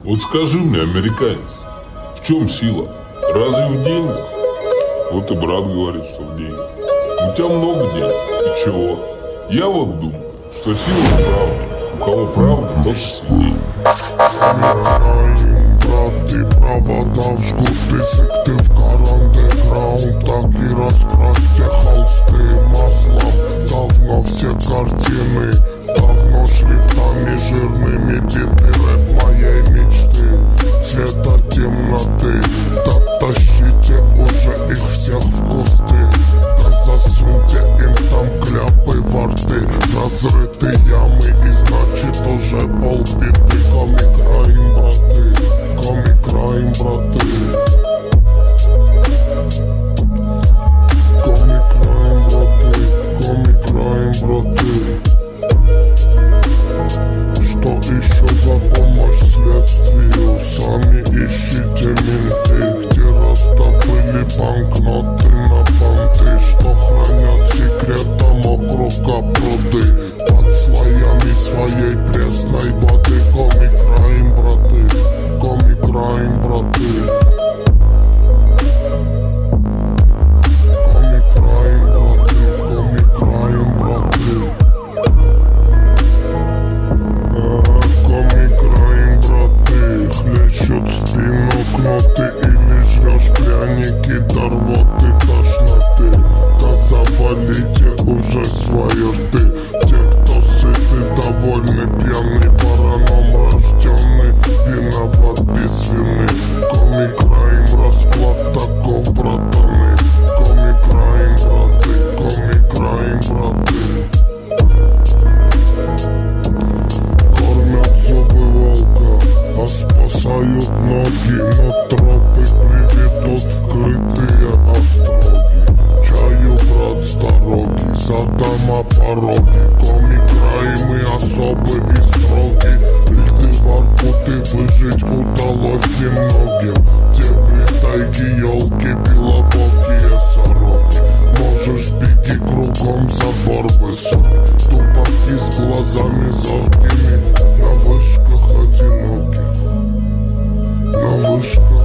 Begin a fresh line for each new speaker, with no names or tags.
Вот скажи мне, американец, в чем сила? Разве в деньгах? Вот и брат говорит, что в деньгах. У тебя много денег. И чего? Я вот думаю, что сила в правде. У кого правда, тот и сильнее.
Браты, провода в жгуты, секты в карандеграунд. Так и раскрасьте холсты маслом. Давно все картины, давно шрифтами жирными биты. Рэп моей мечты, цвета темноты. Да тащите уже их всех в кусты. Да засуньте им там кляпы во рты. Разрыты ямы и значит уже полбиты. Комик-раим, браты, комик-раим, браты. Комик-раим, браты, комик-раим, браты. Что еще за помощь следствию? Сами ищите менты, где раздобыли банкноты на банты, что хранят секретом округа пруды под слоями своей пресной воды. Комик-раим, браты, комик-раим, браты. Комик-раим, браты, комик-раим, браты. Комик-раим, браты, хлещут в спину кноты. Или жрешь пряники до рвоты, тошноты. Да завалите уже свои рты. Те, кто сыты, довольны, пьяный, бараном рожденный, виноват без вины. Комик-раим, расклад таков, братаны. Комик-раим, браты, комик-раим, браты. Кормят зубы волка, а спасают ноги. Но тропы приведут в крытые остроги. Чаю, брат, с дороги, задам о пороге. Комик-раим и особы и строги. Льды воркуты, выжить удалось немногим. Дебри, тайги, елки, белобокие сороки. Можешь беги кругом, забор высокий. Тупаки с глазами зоркими на вышках одиноких. На вышках